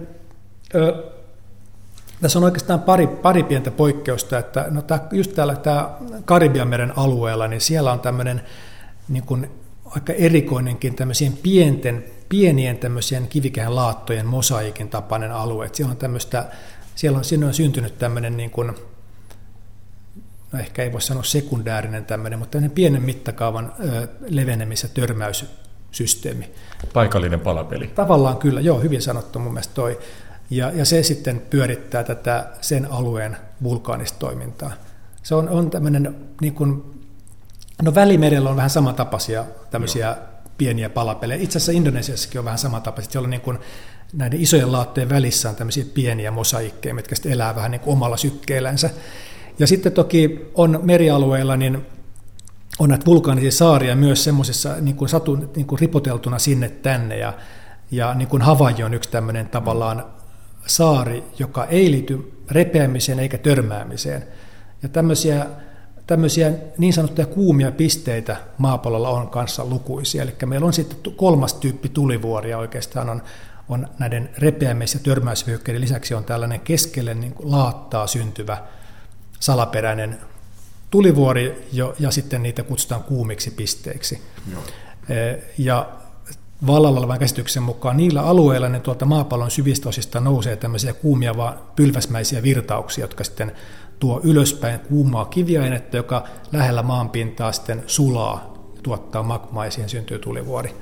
tässä on oikeastaan pari pientä poikkeusta, että just täällä Karibianmeren alueella, niin siellä on tämmöinen niin kuin aika erikoinenkin tämmöisiin pienien tämmöisien kivikehän laattojen mosaiikin tapainen alue. Siinä on syntynyt tämmöinen, niin kuin, no ehkä ei voi sanoa sekundäärinen tämmöinen, mutta tämmöinen pienen mittakaavan levenemis- ja törmäyssysteemi. Paikallinen palapeli. Tavallaan kyllä, joo, hyvin sanottu mun mielestä toi. Ja se sitten pyörittää tätä sen alueen vulkaanista toimintaa. Se on tämmöinen, niin kuin, no Välimerellä on vähän samantapaisia tämmöisiä pieniä palapelejä. Itse asiassa Indonesiassakin on vähän samantapaisia, siellä on niin kuin näiden isojen laattojen välissä on tämmöisiä pieniä mosaikkeja, mitkä sitten elää vähän niin kuin omalla sykkeellänsä. Ja sitten toki on merialueilla, niin on näitä vulkaanisia saaria myös semmoisessa niin kuin ripoteltuna sinne tänne, ja niin kuin Havaiji on yksi tämmöinen tavallaan saari, joka ei liity repeämiseen eikä törmäämiseen. Ja tämmöisiä niin sanottuja kuumia pisteitä maapallolla on kanssa lukuisia. Eli meillä on sitten kolmas tyyppi tulivuoria oikeastaan on näiden repeämis- ja törmäysvyöhykkeiden lisäksi on tällainen keskelle niin kuin laattaa syntyvä salaperäinen tulivuori, ja sitten niitä kutsutaan kuumiksi pisteiksi. Joo. Ja vallalla olevan käsityksen mukaan niillä alueilla niin tuolta maapallon syvistä osista nousee tämmöisiä kuumia vaan pylväsmäisiä virtauksia, jotka sitten tuo ylöspäin kuumaa kiviainetta, joka lähellä maanpintaa sitten sulaa, tuottaa magmaa ja siihen syntyy tulivuori.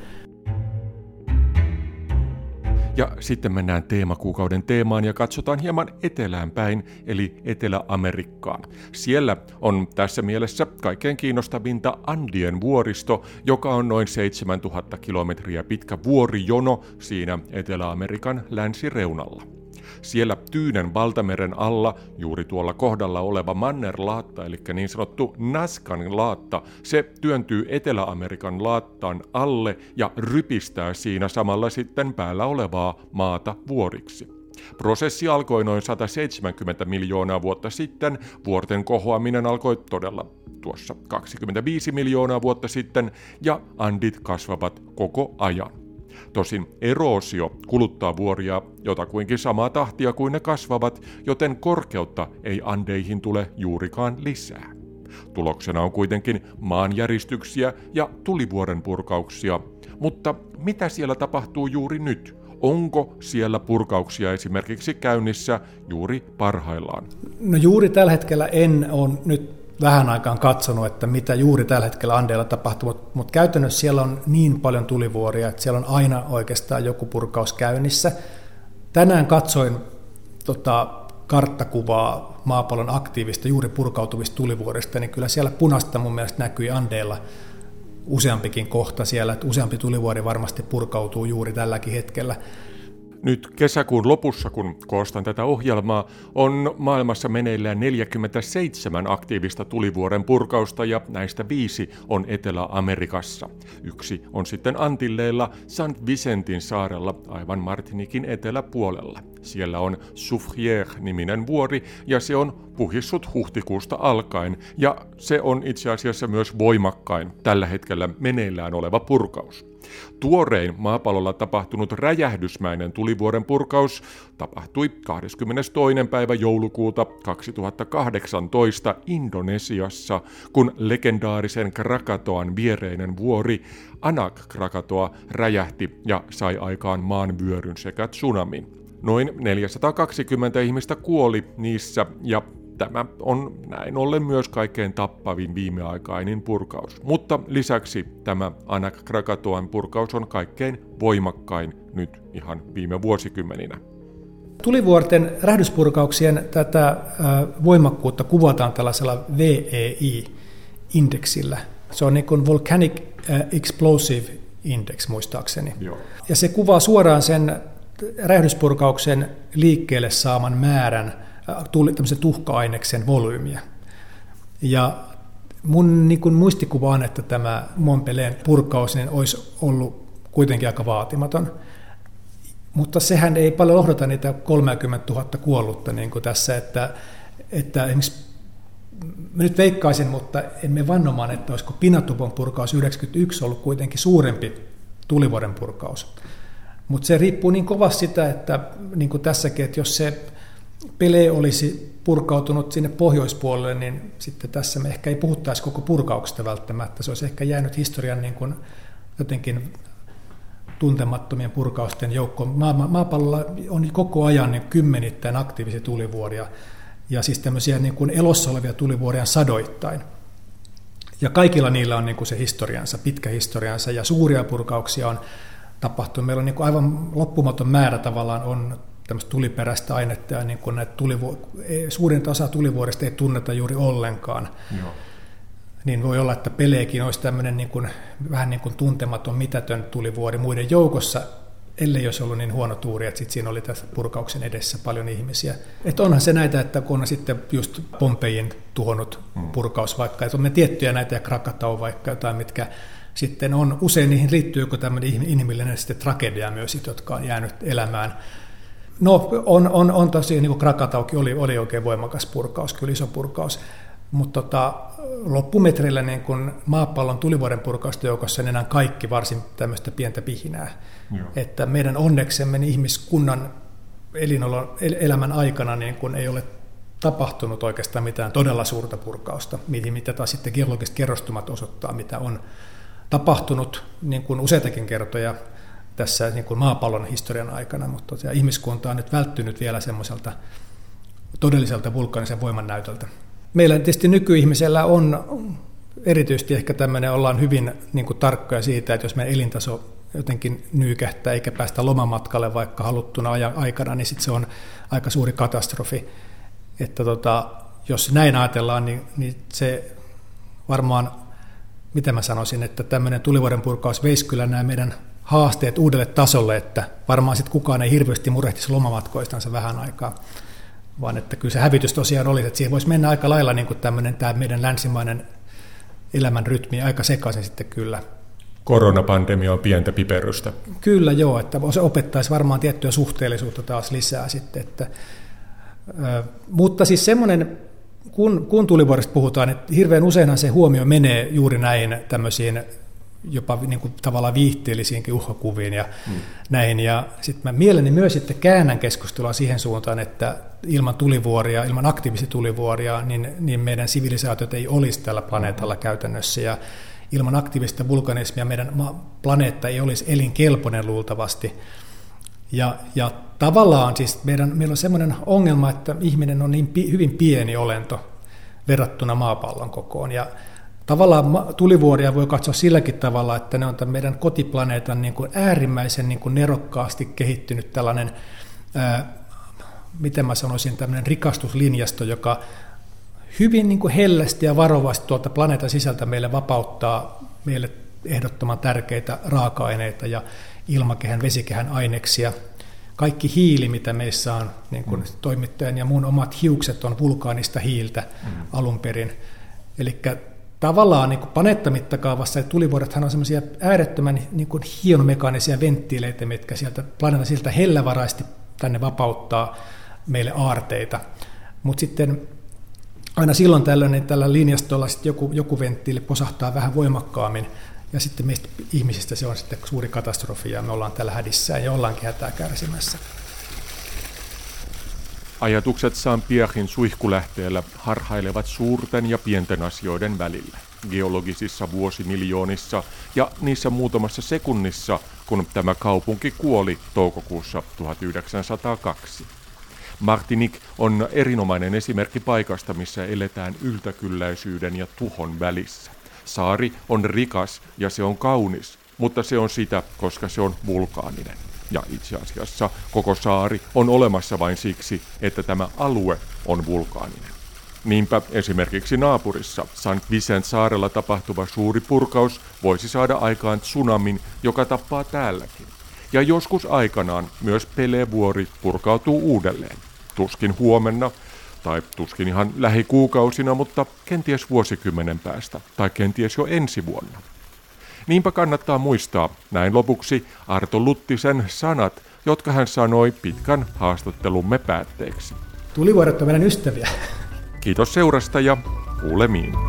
Ja sitten mennään teemakuukauden teemaan ja katsotaan hieman etelään päin, eli Etelä-Amerikkaan. Siellä on tässä mielessä kaikkein kiinnostavinta Andien vuoristo, joka on noin 7000 kilometriä pitkä vuorijono siinä Etelä-Amerikan länsireunalla. Siellä Tyynen valtameren alla, juuri tuolla kohdalla oleva Mannerlaatta, eli niin sanottu Nazcan laatta, se työntyy Etelä-Amerikan laattaan alle ja rypistää siinä samalla sitten päällä olevaa maata vuoriksi. Prosessi alkoi noin 170 miljoonaa vuotta sitten, vuorten kohoaminen alkoi todella tuossa 25 miljoonaa vuotta sitten, ja andit kasvavat koko ajan. Tosin eroosio kuluttaa vuoria jotakuinkin samaa tahtia kuin ne kasvavat, joten korkeutta ei andeihin tule juurikaan lisää. Tuloksena on kuitenkin maanjäristyksiä ja tulivuoren purkauksia. Mutta mitä siellä tapahtuu juuri nyt? Onko siellä purkauksia esimerkiksi käynnissä juuri parhaillaan? No juuri tällä hetkellä en ole nyt vähän aikaan katsonut, että mitä juuri tällä hetkellä Andeilla tapahtuu, mutta käytännössä siellä on niin paljon tulivuoria, että siellä on aina oikeastaan joku purkaus käynnissä. Tänään katsoin karttakuvaa maapallon aktiivista juuri purkautuvista tulivuorista, niin kyllä siellä punaista mun mielestä näkyi Andeilla useampikin kohta siellä, että useampi tulivuori varmasti purkautuu juuri tälläkin hetkellä. Nyt kesäkuun lopussa, kun koostan tätä ohjelmaa, on maailmassa meneillään 47 aktiivista tulivuoren purkausta ja näistä 5 on Etelä-Amerikassa. 1 on sitten Antilleilla St. Vicentin saarella aivan Martinikin eteläpuolella. Siellä on Soufrière-niminen vuori ja se on puhissut huhtikuusta alkaen ja se on itse asiassa myös voimakkain tällä hetkellä meneillään oleva purkaus. Tuorein maapallolla tapahtunut räjähdysmäinen tulivuoren purkaus tapahtui 22. päivä joulukuuta 2018 Indonesiassa, kun legendaarisen Krakatoan viereinen vuori Anak Krakatoa räjähti ja sai aikaan maanvyöryn sekä tsunamin. Noin 420 ihmistä kuoli niissä ja tämä on näin ollen myös kaikkein tappavin viimeaikainen purkaus. Mutta lisäksi tämä Anak Krakatoan purkaus on kaikkein voimakkain nyt ihan viime vuosikymmeninä. Tulivuorten räjähdyspurkauksien tätä voimakkuutta kuvataan tällaisella VEI-indeksillä. Se on niin kuin Volcanic Explosive Index muistaakseni. Joo. Ja se kuvaa suoraan sen räjähdyspurkauksen liikkeelle saaman määrän tämmöisen tuhka-aineksen volyymiä. Ja mun niin kuin muistikuva on, että tämä Montpellierin purkaus niin olisi ollut kuitenkin aika vaatimaton. Mutta sehän ei paljon ohdota niitä 30 000 kuollutta niin kuin tässä, että esimerkiksi mä nyt veikkaisin, mutta emme vannomaan, että olisiko Pinatubon purkaus 91 ollut kuitenkin suurempi tulivuoren purkaus. Mutta se riippuu niin kovasti sitä, että niin kuin tässäkin, että jos se Pelé olisi purkautunut sinne pohjoispuolelle, niin sitten tässä me ehkä ei puhuttaisi koko purkauksesta välttämättä. Se olisi ehkä jäänyt historian niin kuin jotenkin tuntemattomien purkausten joukko. Maapallolla on koko ajan niin kymmenittäin aktiivisia tulivuoria ja siis tämmöisiä niin kuin elossa olevia tulivuoria sadoittain. Ja kaikilla niillä on niin kuin se historiansa, pitkä historiansa ja suuria purkauksia on tapahtunut. Meillä on niin kuin aivan loppumaton määrä tavallaan on tämmöistä tuliperäistä ainetta ja niin kuin näitä suurinta osa tulivuorista ei tunneta juuri ollenkaan. Joo. Niin voi olla, että Peleekin olisi tämmöinen niin kuin, vähän niin kuin tuntematon, mitätön tulivuori muiden joukossa, ellei olisi ollut niin huono tuuri, että sitten siinä oli tässä purkauksen edessä paljon ihmisiä. Että onhan se näitä, että kun on sitten just Pompeijin tuhonnut purkaus vaikka, että on me tiettyjä näitä ja Krakatau vaikka jotain, mitkä sitten on, usein niihin liittyy joku tämmöinen inhimillinen sitten tragedia myös, jotka on jäänyt elämään. No on tosiaan, niin kuin Krakataukin oli oikein voimakas purkaus, kyllä iso purkaus. Mutta loppumetrillä niin kun maapallon tulivuoren purkausten joukossa enää kaikki varsin tämmöistä pientä pihinää. Joo. Että meidän onneksemme niin ihmiskunnan elämän aikana niin kun ei ole tapahtunut oikeastaan mitään todella suurta purkausta, mitä taas sitten geologiset kerrostumat osoittaa, mitä on tapahtunut niin kun useitakin kertoja tässä niin kun maapallon historian aikana, mutta ihmiskunta on nyt välttynyt vielä semmoiselta todelliselta vulkaanisen voimannäytöltä. Meillä tietysti nykyihmisellä on erityisesti ehkä tämmöinen, ollaan hyvin niin kuin tarkkoja siitä, että jos meidän elintaso jotenkin nyykähtää eikä päästä lomamatkalle vaikka haluttuna aikana, niin sitten se on aika suuri katastrofi. Että jos näin ajatellaan, niin se varmaan, mitä mä sanoisin, että tämmöinen tulivuoren purkaus veisi kyllä nämä meidän haasteet uudelle tasolle, että varmaan sitten kukaan ei hirveästi murehtisi lomamatkoistansa vähän aikaa. Vaan että kyllä se hävitys tosiaan oli, että siihen voisi mennä aika lailla niin kuin tämmöinen tämä meidän länsimainen elämän rytmi aika sekaisin sitten kyllä. Koronapandemia on pientä piperrystä. Kyllä joo, että se opettaisi varmaan tiettyä suhteellisuutta taas lisää sitten. Mutta siis semmoinen, kun tulivuorista puhutaan, että hirveän useinhan se huomio menee juuri näihin tämmöisiin jopa niin kuin tavallaan viihteellisiinkin uhkakuviin ja näihin. Ja sitten mä mielelläni myös sitten käännän keskustelua siihen suuntaan, että ilman tulivuoria, ilman aktiivisia tulivuoria, niin meidän sivilisaatiot ei olisi tällä planeetalla käytännössä. Ja ilman aktiivista vulkanismia meidän planeetta ei olisi elinkelpoinen luultavasti. Ja tavallaan siis meillä on semmoinen ongelma, että ihminen on niin hyvin pieni olento verrattuna maapallon kokoon. Ja tavallaan tulivuoria voi katsoa silläkin tavalla, että ne on tämän meidän kotiplaneetan niin kuin äärimmäisen niin kuin nerokkaasti kehittynyt tällainen, miten mä sanoisin, tämmöinen rikastuslinjasto, joka hyvin niin kuin hellästi ja varovasti tuolta planeetan sisältä meille vapauttaa meille ehdottoman tärkeitä raaka-aineita ja ilmakehän, vesikehän aineksia. Kaikki hiili, mitä meissä on, niin kuin toimittajan ja mun omat hiukset on vulkaanista hiiltä alun perin. Eli tavallaan niin kuin planeettamittakaavassa tulivuorethan on semmoisia äärettömän niin kuin hienomekaanisia venttiileitä, mitkä sieltä planeetan siltä hellävaraisesti tänne vapauttaa meille aarteita. Mutta sitten aina silloin tällöin niin tällä linjastolla sitten joku venttiili posahtaa vähän voimakkaammin, ja sitten meistä ihmisistä se on sitten suuri katastrofi, ja me ollaan tällä hädissään ja ollaankin hätää kärsimässä. Ajatukset Saint-Pierren suihkulähteellä harhailevat suurten ja pienten asioiden välillä, geologisissa vuosimiljoonissa ja niissä muutamassa sekunnissa, kun tämä kaupunki kuoli toukokuussa 1902. Martinique on erinomainen esimerkki paikasta, missä eletään yltäkylläisyyden ja tuhon välissä. Saari on rikas ja se on kaunis, mutta se on sitä, koska se on vulkaaninen. Ja itse asiassa koko saari on olemassa vain siksi, että tämä alue on vulkaaninen. Niinpä esimerkiksi naapurissa St. Vincent-saarella tapahtuva suuri purkaus voisi saada aikaan tsunamin, joka tappaa täälläkin. Ja joskus aikanaan myös Pelée-vuori purkautuu uudelleen. Tuskin huomenna, tai tuskin ihan lähikuukausina, mutta kenties vuosikymmenen päästä, tai kenties jo ensi vuonna. Niinpä kannattaa muistaa näin lopuksi Arto Luttisen sanat, jotka hän sanoi pitkän haastattelumme päätteeksi. Tulivuoret on meidän ystäviä. Kiitos seurasta ja kuulemiin.